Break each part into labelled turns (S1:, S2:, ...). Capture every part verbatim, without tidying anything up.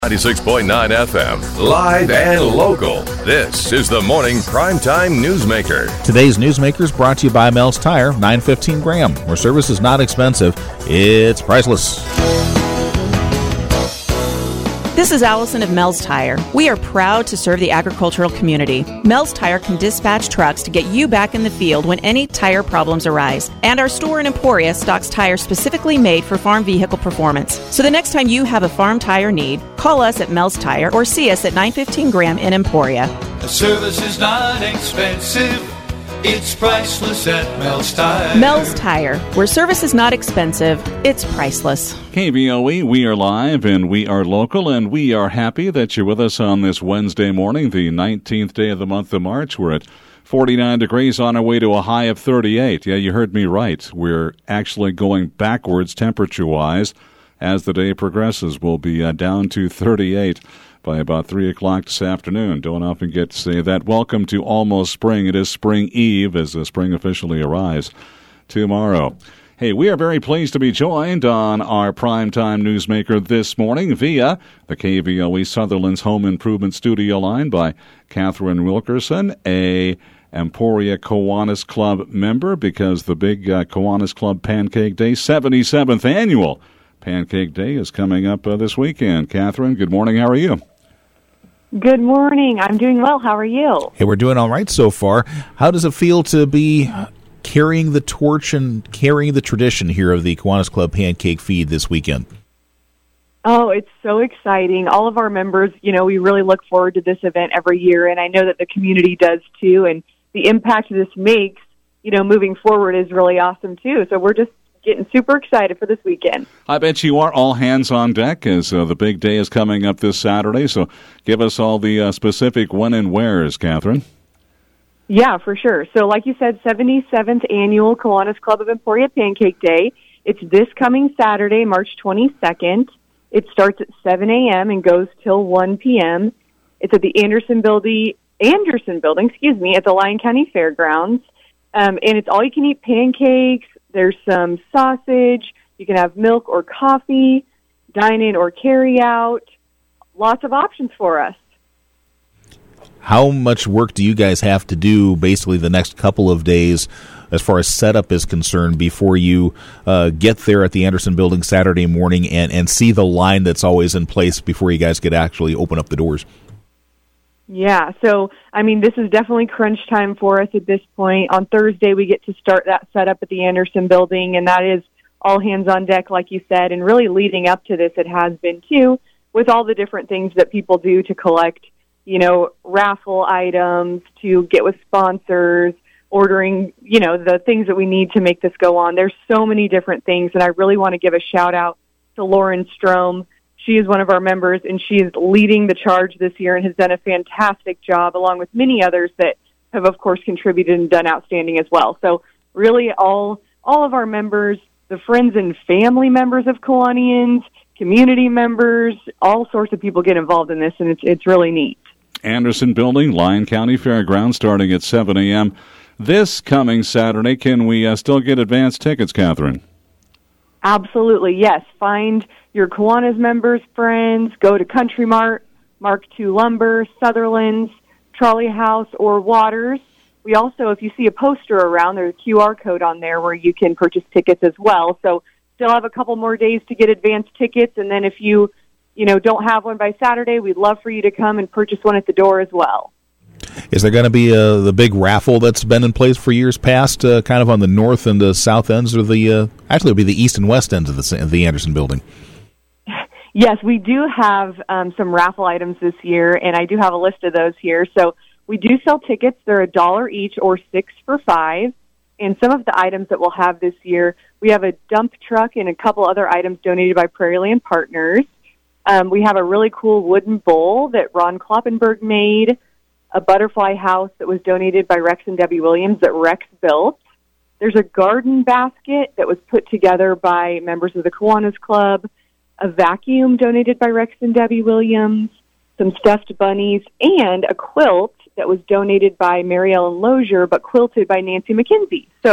S1: ninety-six point nine F M, live and local. This is the Morning Primetime Newsmaker.
S2: Today's Newsmaker is brought to you by Mel's Tire, nine fifteen Graham, where service is not expensive, it's priceless.
S3: This is Allison of Mel's Tire. We are proud to serve the agricultural community. Mel's Tire can dispatch trucks to get you back in the field when any tire problems arise. And our store in Emporia stocks tires specifically made for farm vehicle performance. So the next time you have a farm tire need, call us at Mel's Tire or see us at nine fifteen Graham in Emporia.
S4: The service is not expensive. It's priceless at Mel's Tire.
S3: Mel's Tire, where service is not expensive, it's priceless.
S5: K V O E, we are live and we are local, and we are happy that you're with us on this Wednesday morning, the nineteenth day of the month of March. We're at forty-nine degrees on our way to a high of thirty-eight. Yeah, you heard me right. We're actually going backwards temperature-wise as the day progresses. We'll be uh, down to thirty-eight by about three o'clock this afternoon. Don't often get to say that. Welcome to almost spring. It is spring eve as the spring officially arrives tomorrow. Hey, we are very pleased to be joined on our Primetime Newsmaker this morning via the K V O E Sutherland's Home Improvement Studio line by Catherine Wilkerson, a Emporia Kiwanis Club member, because the big uh, Kiwanis Club Pancake Day, seventy-seventh annual Pancake Day, is coming up uh, this weekend. Catherine, good morning. How are you?
S6: Good morning. I'm doing well. How are you?
S2: Hey, we're doing all right so far. How does it feel to be carrying the torch and carrying the tradition here of the Kiwanis Club Pancake Feed this weekend?
S6: Oh, it's so exciting. All of our members, you know, we really look forward to this event every year, and I know that the community does too, and the impact this makes, you know, moving forward is really awesome too. So we're just getting super excited for this weekend.
S5: I bet you are. All hands on deck as uh, the big day is coming up this Saturday. So give us all the uh, specific when and wheres, Catherine.
S6: Yeah, for sure. So like you said, seventy-seventh Annual Kiwanis Club of Emporia Pancake Day. It's this coming Saturday, March twenty-second. It starts at seven a.m. and goes till one p.m. It's at the Anderson Building, Anderson Building, excuse me, at the Lyon County Fairgrounds. Um, and it's all-you-can-eat pancakes. There's some sausage. You can have milk or coffee, dine-in or carry-out. Lots of options for us.
S2: How much work do you guys have to do basically the next couple of days as far as setup is concerned before you uh, get there at the Anderson Building Saturday morning and, and see the line that's always in place before you guys could actually open up the doors?
S6: Yeah, so, I mean, this is definitely crunch time for us at this point. On Thursday, we get to start that setup at the Anderson Building, and that is all hands on deck, like you said, and really leading up to this, it has been, too, with all the different things that people do to collect, you know, raffle items, to get with sponsors, ordering, you know, the things that we need to make this go on. There's so many different things, and I really want to give a shout-out to Lauren Strom. She is one of our members, and she is leading the charge this year and has done a fantastic job, along with many others that have, of course, contributed and done outstanding as well. So really all all of our members, the friends and family members of Kiwanians, community members, all sorts of people get involved in this, and it's it's really neat.
S5: Anderson Building, Lyon County Fairgrounds, starting at seven a.m. this coming Saturday. Can we uh, still get advance tickets, Catherine?
S6: Absolutely, yes. Find your Kiwanis members, friends. Go to Country Mart, Mark two Lumber, Sutherland's, Trolley House, or Waters. We also, if you see a poster around, there's a Q R code on there where you can purchase tickets as well. So still have a couple more days to get advance tickets, and then if you, you know, don't have one by Saturday, we'd love for you to come and purchase one at the door as well.
S2: Is there going to be uh, the big raffle that's been in place for years past, uh, kind of on the north and the south ends, or the uh, actually it'll be the east and west ends of the, the Anderson Building?
S6: Yes, we do have um, some raffle items this year, and I do have a list of those here. So we do sell tickets. They're a dollar each or six for five. And some of the items that we'll have this year, we have a dump truck and a couple other items donated by Prairie Land Partners. Um, we have a really cool wooden bowl that Ron Kloppenberg made, a butterfly house that was donated by Rex and Debbie Williams that Rex built. There's a garden basket that was put together by members of the Kiwanis Club, a vacuum donated by Rex and Debbie Williams, some stuffed bunnies, and a quilt that was donated by Mary Ellen Lozier but quilted by Nancy McKenzie. So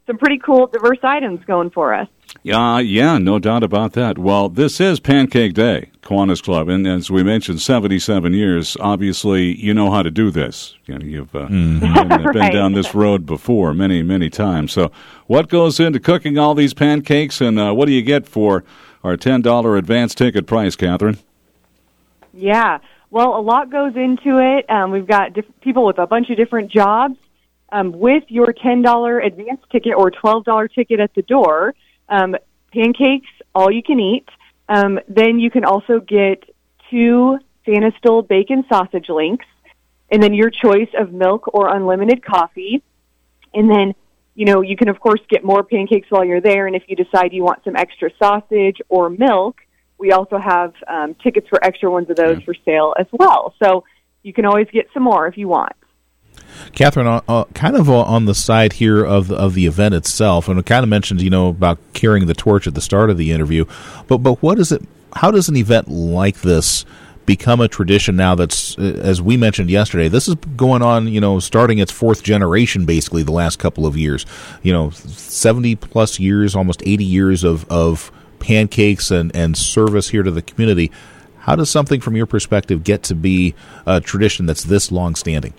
S6: some pretty cool, diverse items going for us.
S5: Yeah, yeah, no doubt about that. Well, this is Pancake Day, Kiwanis Club, and as we mentioned, seventy-seven years. Obviously, you know how to do this. You know, you've uh, mm-hmm. been,
S6: right.
S5: been down this road before many, many times. So, what goes into cooking all these pancakes, and uh, what do you get for our ten dollars advance ticket price, Catherine?
S6: Yeah, well, a lot goes into it. Um, we've got diff- people with a bunch of different jobs. Um, with your ten dollars advance ticket or twelve dollars ticket at the door, um, pancakes, all you can eat. Um, then you can also get two Santa bacon sausage links, and then your choice of milk or unlimited coffee. And then, you know, you can, of course, get more pancakes while you're there. And if you decide you want some extra sausage or milk, we also have um, tickets for extra ones of those yeah. for sale as well. So you can always get some more if you want.
S2: Catherine, uh, uh, kind of uh, on the side here of the, of the event itself, and we kind of mentioned, you know, about carrying the torch at the start of the interview, but but what is it? How does an event like this become a tradition now? That's, as we mentioned yesterday, this is going on, you know, starting its fourth generation, basically the last couple of years. You know, seventy plus years, almost eighty years of of pancakes and and service here to the community. How does something from your perspective get to be a tradition that's this long standing?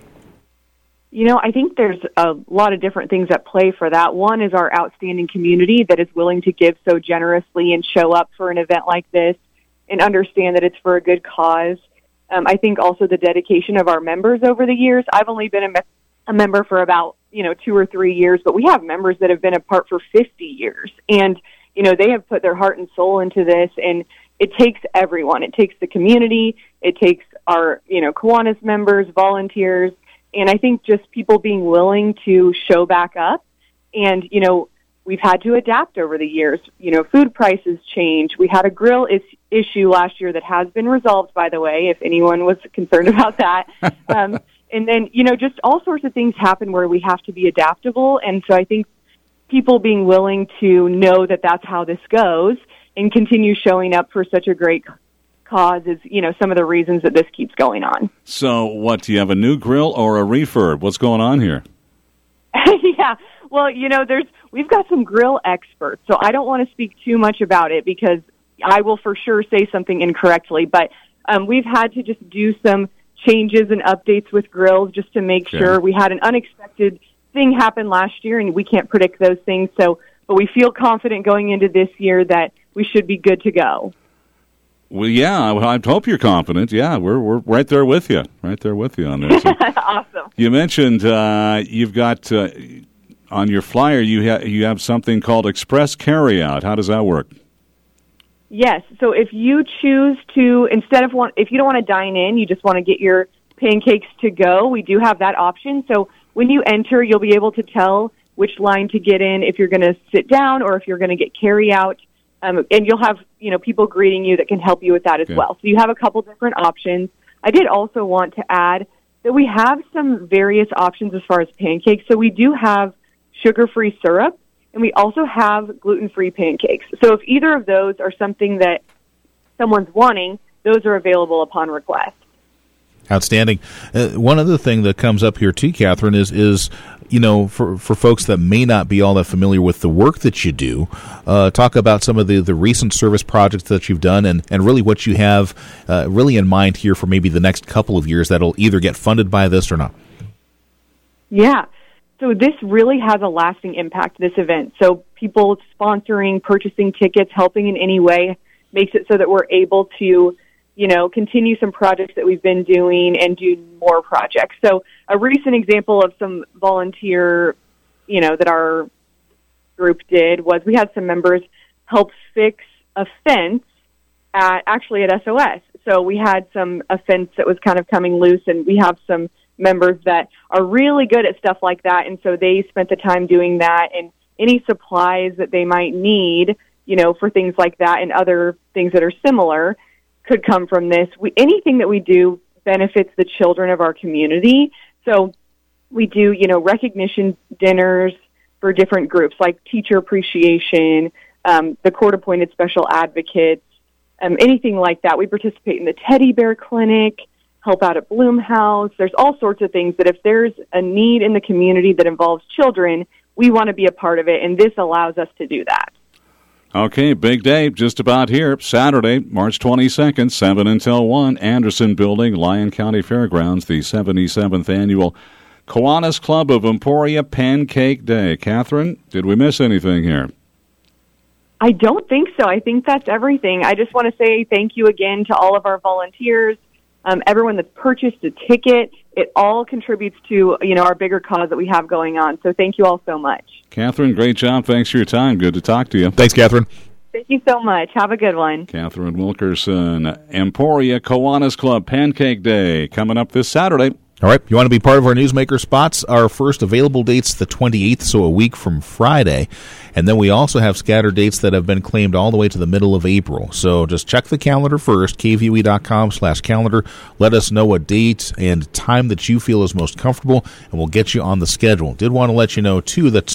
S6: You know, I think there's a lot of different things at play for that. One is our outstanding community that is willing to give so generously and show up for an event like this and understand that it's for a good cause. Um, I think also the dedication of our members over the years. I've only been a, me- a member for about, you know, two or three years, but we have members that have been a part for fifty years. And, you know, they have put their heart and soul into this, and it takes everyone. It takes the community. It takes our, you know, Kiwanis members, volunteers, and I think just people being willing to show back up. And, you know, we've had to adapt over the years. You know, food prices change. We had a grill is- issue last year that has been resolved, by the way, if anyone was concerned about that. um, and then, you know, just all sorts of things happen where we have to be adaptable. And so I think people being willing to know that that's how this goes and continue showing up for such a great cause is, you know, some of the reasons that this keeps going on.
S5: So what, do you have a new grill or a refurb? What's going on here?
S6: Yeah, well, you know, there's we've got some grill experts, so I don't want to speak too much about it because I will for sure say something incorrectly, but um, we've had to just do some changes and updates with grills just to make okay. sure. We had an unexpected thing happen last year, and we can't predict those things, so but we feel confident going into this year that we should be good to go.
S5: Well, yeah, I hope you're confident. Yeah, we're we're right there with you, right there with you on this.
S6: Awesome.
S5: You mentioned uh, you've got uh, on your flyer you ha- you have something called Express Carryout. How does that work?
S6: Yes. So if you choose to, instead of want, if you don't want to dine in, you just want to get your pancakes to go. We do have that option. So when you enter, you'll be able to tell which line to get in if you're going to sit down or if you're going to get carryout. Um, and you'll have, you know, people greeting you that can help you with that as okay. well. So you have a couple different options. I did also want to add that we have some various options as far as pancakes. So we do have sugar-free syrup, and we also have gluten-free pancakes. So if either of those are something that someone's wanting, those are available upon request.
S2: Outstanding. Uh, one other thing that comes up here too, Catherine, is is you know for for folks that may not be all that familiar with the work that you do, uh, talk about some of the, the recent service projects that you've done, and, and really what you have uh, really in mind here for maybe the next couple of years that'll either get funded by this or not.
S6: Yeah. So this really has a lasting impact, this event. So people sponsoring, purchasing tickets, helping in any way makes it so that we're able to, you know, continue some projects that we've been doing and do more projects. So a recent example of some volunteer, you know, that our group did was we had some members help fix a fence at, actually at S O S. So we had some, a fence that was kind of coming loose, and we have some members that are really good at stuff like that, and so they spent the time doing that, and any supplies that they might need, you know, for things like that and other things that are similar could come from this. We, anything that we do benefits the children of our community. So we do, you know, recognition dinners for different groups, like teacher appreciation, um, the court-appointed special advocates, um, anything like that. We participate in the teddy bear clinic, help out at Bloom House. There's all sorts of things that if there's a need in the community that involves children, we want to be a part of it, and this allows us to do that.
S5: Okay, big day just about here. Saturday, March twenty-second, seven until one, Anderson Building, Lyon County Fairgrounds, the seventy-seventh Annual Kiwanis Club of Emporia Pancake Day. Catherine, did we miss anything here?
S6: I don't think so. I think that's everything. I just want to say thank you again to all of our volunteers, um, everyone that's purchased a ticket. It all contributes to, you know, our bigger cause that we have going on. So thank you all so much.
S5: Catherine, great job. Thanks for your time. Good to talk to you.
S2: Thanks, Catherine.
S6: Thank you so much. Have a good one.
S5: Catherine Wilkerson, Emporia Kiwanis Club Pancake Day, coming up this Saturday.
S2: All right, you want to be part of our Newsmaker spots? Our first available date's the twenty-eighth, so a week from Friday. And then we also have scattered dates that have been claimed all the way to the middle of April. So just check the calendar first, k v u e dot com slash calendar. Let us know a date and time that you feel is most comfortable, and we'll get you on the schedule. Did want to let you know, too, that